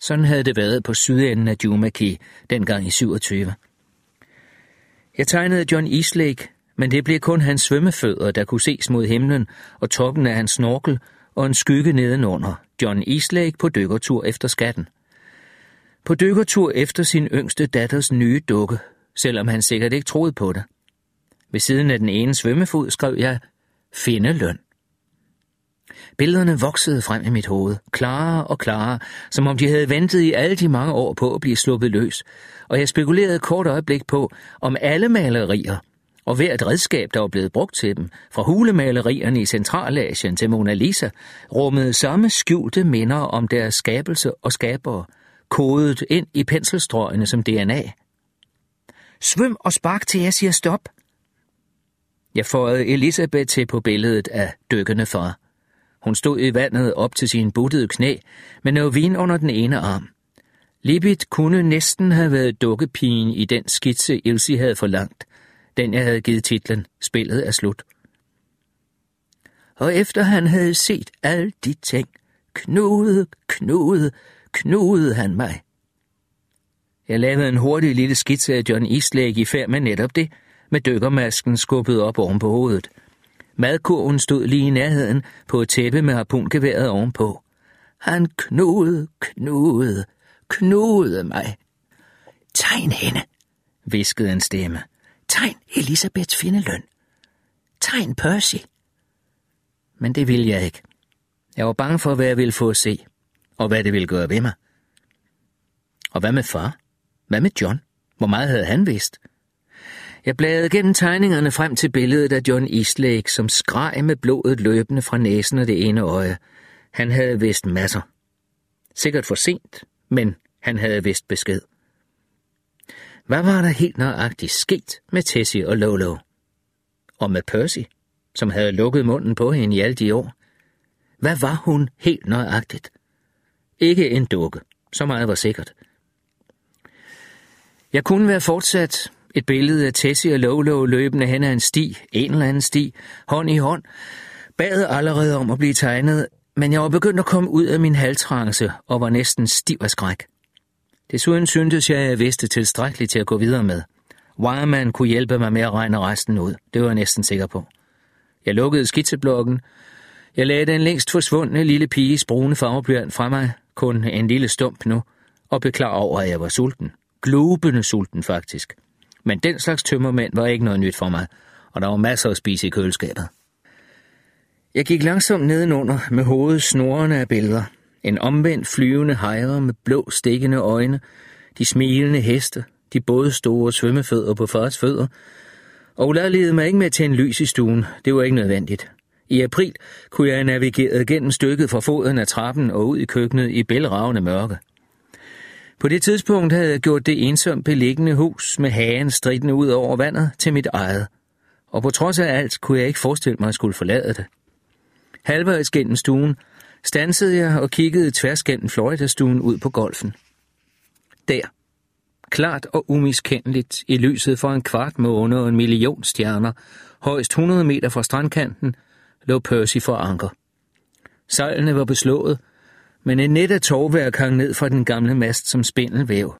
Sådan havde det været på sydenden af Jumaki, dengang i 27. Jeg tegnede John Eastlake, men det blev kun hans svømmefødder, der kunne ses mod himlen, og toppen af hans snorkel og en skygge nedenunder. John Eastlake på dykkertur efter skatten. På dykkertur efter sin yngste datters nye dukke, selvom han sikkert ikke troede på det. Ved siden af den ene svømmefod skrev jeg, findeløn. Billederne voksede frem i mit hoved, klarere og klarere, som om de havde ventet i alle de mange år på at blive sluppet løs, og jeg spekulerede et kort øjeblik på, om alle malerier, og hvert redskab, der var blevet brugt til dem, fra hulemalerierne i Centralasien til Mona Lisa, rummede samme skjulte minder om deres skabelse og skabere, kodet ind i penselstrøgene som DNA. Svøm og spark til jeg siger stop. Jeg føjede Elisabeth til på billedet af dykkende far. Hun stod i vandet op til sin buttede knæ, med noget vin under den ene arm. Libit kunne næsten have været dukkepigen i den skitse, Ilse havde forlangt. Den jeg havde givet titlen, spillet er slut. Og efter han havde set alle de ting, knudede han mig. Jeg lavede en hurtig lille skitse af John Eastlake i færd med netop det, med dykkermasken skubbet op oven på hovedet. Madkurven stod lige i nærheden på et tæppe med harpungeværet ovenpå. Han knudede mig. Tegn hende, hviskede en stemme. Tegn Elisabeths findeløn. Tegn Percy. Men det ville jeg ikke. Jeg var bange for, hvad jeg ville få at se, og hvad det ville gøre ved mig. Og hvad med far? Hvad med John? Hvor meget havde han vidst? Jeg bladrede gennem tegningerne frem til billedet af John Eastlake, som skreg med blodet løbende fra næsen og det ene øje. Han havde vidst masser. Sikkert for sent, men han havde vidst besked. Hvad var der helt nøjagtigt sket med Tessie og Lolo? Og med Percy, som havde lukket munden på hende i alle de år? Hvad var hun helt nøjagtigt? Ikke en dukke, så meget var sikkert. Jeg kunne være fortsat et billede af Tessie og Lolo løbende hen ad en sti, en eller anden sti, hånd i hånd, bad allerede om at blive tegnet, men jeg var begyndt at komme ud af min halvtrance og var næsten stiv af skræk. Desuden syntes jeg vidste tilstrækkeligt til at gå videre med. Wireman kunne hjælpe mig med at regne resten ud, det var jeg næsten sikker på. Jeg lukkede skitseblokken. Jeg lagde den længst forsvundne lille piges brune farveblyant fra mig, kun en lille stump nu, og blev klar over, at jeg var sulten. Glubende sulten faktisk. Men den slags tømmermænd var ikke noget nyt for mig, og der var masser at spise i køleskabet. Jeg gik langsomt nedenunder med hovedet snorrende af billeder. En omvendt flyvende hejre med blå stikkende øjne, de smilende heste, de både store svømmefødder på fars fødder, og ulejligede mig ikke med til en lys i stuen. Det var ikke nødvendigt. I april kunne jeg navigere gennem stykket fra foden af trappen og ud i køkkenet i bælragende mørke. På det tidspunkt havde jeg gjort det ensomt beliggende hus med hagen stridende ud over vandet til mit eget, og på trods af alt kunne jeg ikke forestille mig at skulle forlade det. Halvvejs gennem stuen standsede jeg og kiggede tværs gennem Florida-stuen ud på golfen. Der, klart og umiskendeligt i lyset for en kvart måne og 1 million stjerner, højst 100 meter fra strandkanten, lå Percy for anker. Sejlene var beslået, men en net af tovværk hang ned fra den gamle mast som spindelvæv.